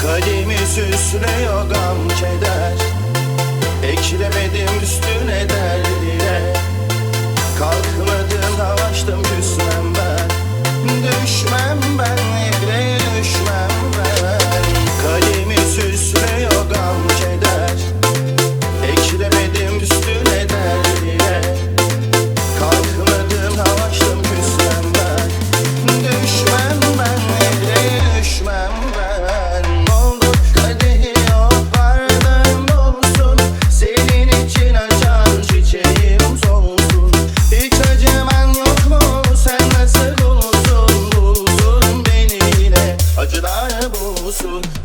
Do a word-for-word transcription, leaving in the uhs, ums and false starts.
Kalemi süslüyor gam keder, eklemedim üstüne derdiye. Kalkmadım savaştım küsmem ben, düşmem ben yere düşmem ben. Kalemi süslüyor gam keder, eklemedim üstüne derdiye. Kalkmadım savaştım küsmem ben, düşmem ben yere düşmem ben. Doldur kadehi yok bardağım dolsun, senin için açan çiçeğim solsun. Hiç acıman yok mu, sen nasıl bulsun, bulsun beni yine acılar bulsun.